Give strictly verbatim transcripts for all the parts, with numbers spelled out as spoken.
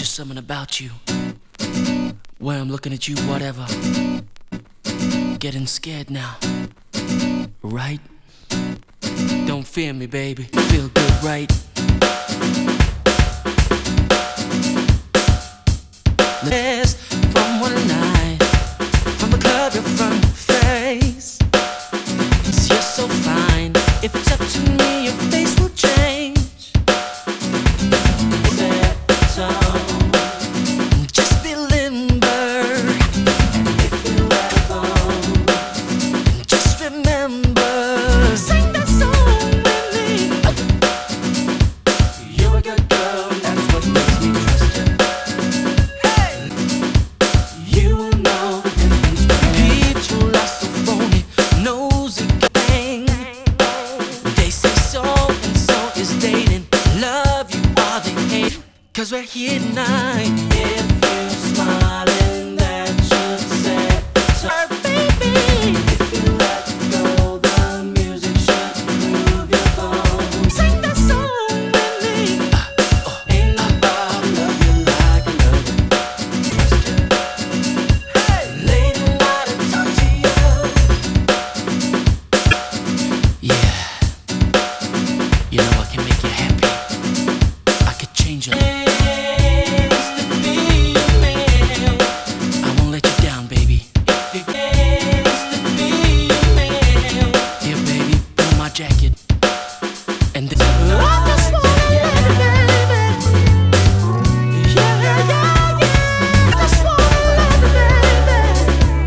just something about you. Where I'm looking at you, whatever. Getting scared now, right? Don't fear me, baby. Feel good, right? Yes, from one night, from the club, your front face. Yes, you're so fine. If it's up to me, your face will change. So, just be limber. If you ever, just remember, sing that song with me. You're a good girl, that's what makes me trust you. Hey, you will know the difference. People are so phony, nosy gang. They say so and so is dating. Love you or they hate. Cause we're here tonight. If you smiling, that should say so, baby. If you let go, the music should move your bones. Sing that song with me. uh, oh, Ain't nobody love you like I love you. Trust you. Hey, late at night I talk to you. Yeah, you know I can make you happy. I could change your life. Jacket and this. I just wanna let it, baby. Yeah, yeah, yeah. I just wanna let it,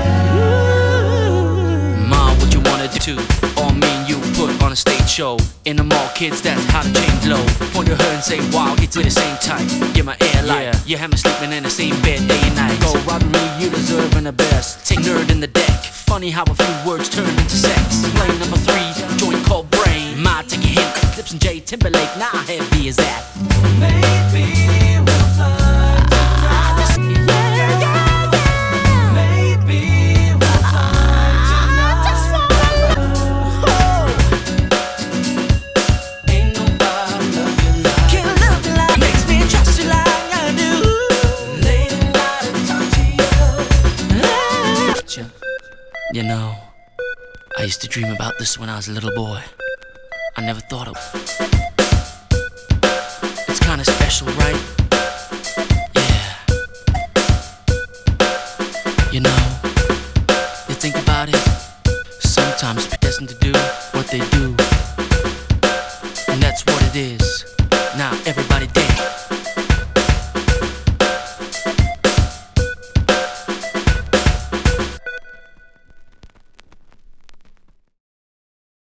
baby. Ma, what you wanna do? All me and you put on a stage show. In the mall, kids, that's how the change low. Point to her and say, wow, it's the same type. Get my air light. Yeah. You have me sleeping in the same bed day and night. Go robbing me, you deserving the best. Take nerd in the deck. Funny how a few words turn into sex. Plane number three, joint called brain. Ma, take a hint, Clips and J Timberlake. Now how heavy is that? Maybe we'll find tonight. Yeah, yeah, yeah. Maybe we'll find tonight. I just wanna love. Ain't nobody love you like. Can't love you like. Makes me trust you like I do. Late at night I talk to you. You know, I used to dream about this when I was a little boy. I never thought of it. It's kinda special, right?